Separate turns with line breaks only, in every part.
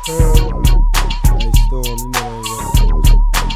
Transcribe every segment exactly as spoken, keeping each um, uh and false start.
Hey, Storm, you know I ain't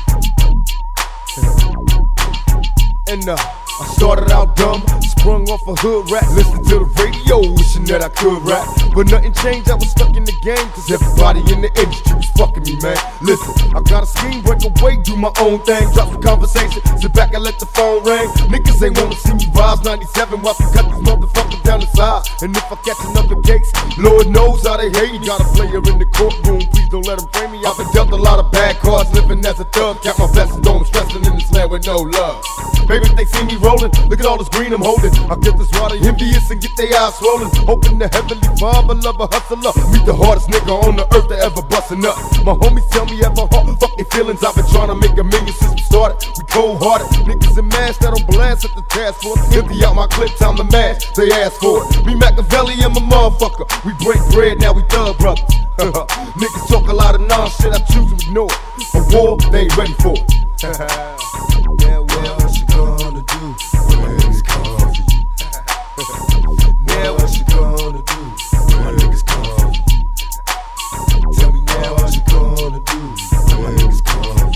ready for it. And uh, I started out dumb, sprung off a hood rap, listened to the radio, wishing that I could rap. But nothing changed, I was stuck in the game, cause everybody in the industry was fucking me, man. Listen, I got a scheme, break away, do my own thing, drop the conversation, sit back and let the phone ring. Niggas ain't wanna see me rise ninety-seven, while I cut these motherfuckers down the side. And if I catch another case, Lord knows how they hate me. Got a player in the courtroom, please don't let them frame me. I've been dealt a lot of bad cards, living as a thug, count my blessings, don't stressing in this land with no love. Baby, if they see me rolling, look at all this green I'm holding. I get this water envious and get their eyes swollen. Hoping the heavenly father love a hustler. Meet the hardest nigga on the earth that ever bustin' up. My homies tell me ever hard, fuck their feelings. I've been trying to make a million since we started. We cold hearted, niggas in mask that don't blast at the task force. Empty out my clip, time to mash, they ask for it. Me Machiavelli and my motherfucker, we break bread, now we thug brothers. Niggas talk a lot of nonsense, I choose to ignore it. A war, they ain't ready for it. Yeah, well, what you gonna do when my niggas come for you? Now what you gonna do when my niggas come for you? Tell me now what you gonna do when my niggas come for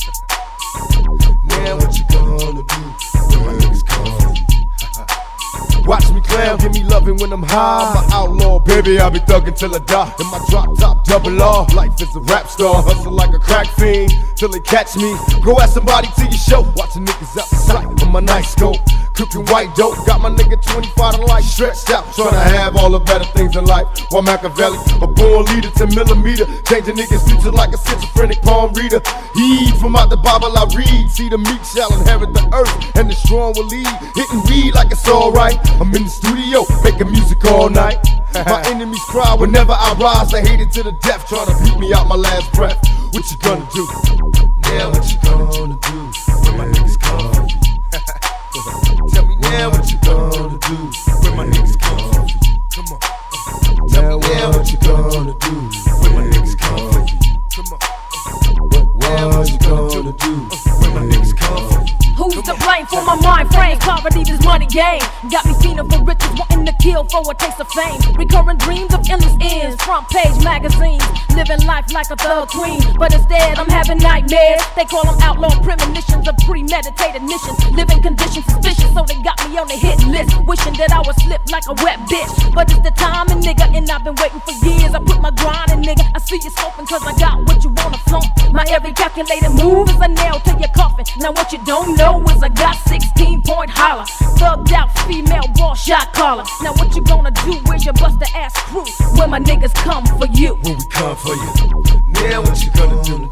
you? Now what you gonna do when my niggas come for you? Watch me clown, give me loving when I'm high. I'm an outlaw, baby, I'll be thuggin' till I die. In my drop top, double R, life is a rap star. Hustle like a crack fiend, till they catch me. Go ask somebody to your show, watching niggas out the sight on my night scope. Cooking white dope, got my nigga twenty-five to life stretched out. Tryna have all the better things in life. While Machiavelli, a born leader, ten millimeter. Changing niggas' future like a schizophrenic palm reader. Heed from out the Bible I read. See the meek shall inherit the earth, and the strong will lead. Hitting weed like it's alright. I'm in the studio, making music all night. My enemies cry whenever I rise. They hate it to the death, tryna beat me out my last breath. What you gonna do? Now what you gonna do when my niggas come for you? Tell me now what you gonna do when my niggas come for you? Come on. Tell me now what you gonna do when my niggas come for you? Come on. What you gonna do when my niggas come for you?
Who's to blame for my mind frame? Poverty, this money game got me feeling for riches, wanting to kill for a taste of fame. Recurring dreams of endless ends, front page magazines, living life like a thug queen. But instead, I'm having nightmares. They call them outlaw premonitions of premeditated missions. Living conditions suspicious, so they got me on the hit list. Wishing that I would slip like a wet bitch. But it's the timing, nigga, and I've been waiting for years. I put my grind in, nigga. I see you scoping, cause I got what you wanna flaunt. My every calculated move is a nail to your coffin. Now what you don't know is I got sixteen point holler, thugged out female raw shot caller. Now what you gonna do? Where's your buster ass crew when my niggas come for you?
When we come for you. Now what you gonna do?